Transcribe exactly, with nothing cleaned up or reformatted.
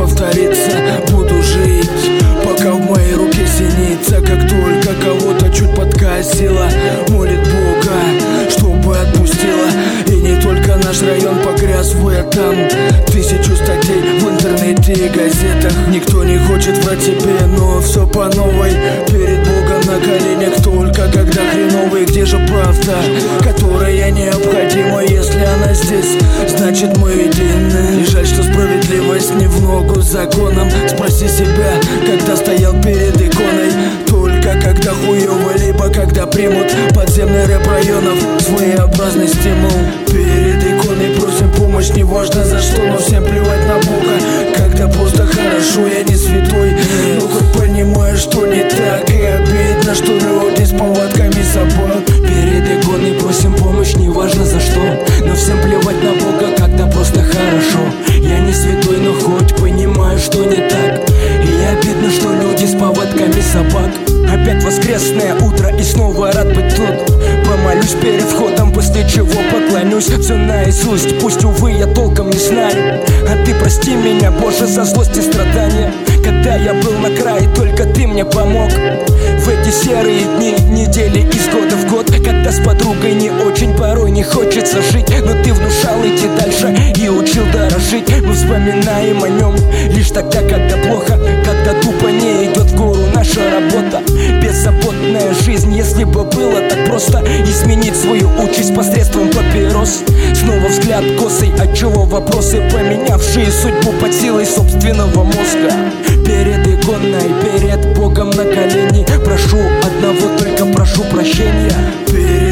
повторится. Буду жить, пока в моей руке синица. Как только кого-то чуть подкосила, молит Бога, чтобы отпустила. И не только наш район погряз в этом. Тысячу статей в интернете и газетах. Никто не хочет врать себе, но все по новой. Перед Богом на коленях только когда хреновый. Где же правда, которая необходима? Если она здесь, значит мы едины. И жаль, что справедливость не в ногу с законом. Спроси себя, когда стоял перед иконой. Только когда хуёво, либо когда примут подземный рэп районов. Своеобразный стимул. Перед иконой просим помощь, неважно за что, но всем плевать на Бога. Когда просто хорошо, я не святой, но хоть понимаю, что не так. И обидно, что люди с повадками собак. Перед иконой просим помощь, неважно за что, но всем плевать на Бога, когда просто хорошо. Я не святой, но хоть понимаю, что не так. И обидно, что люди с повадками собак. Опять воскресное утро и снова рад быть тут. Помолюсь перед входом, после чего поклонюсь. Все наизусть, пусть, увы, я толком не знаю. А ты прости меня, Боже, за злость и страдания. Когда я был на крае, только ты мне помог. В эти серые дни, недели из года в год, когда с подругой не очень, порой не хочется жить. Но ты внушал идти дальше и учил дорожить. Мы вспоминаем о нем лишь тогда, когда плохо, когда тупо не идет в гору наша работа. Беззаботная жизнь, если бы было так просто изменить свою участь посредством папирос. Снова взгляд косый, отчего вопросы, поменявшие судьбу под силой собственного мозга. Перед иконой, перед Богом на колени прошу одного, только прошу прощения. Перед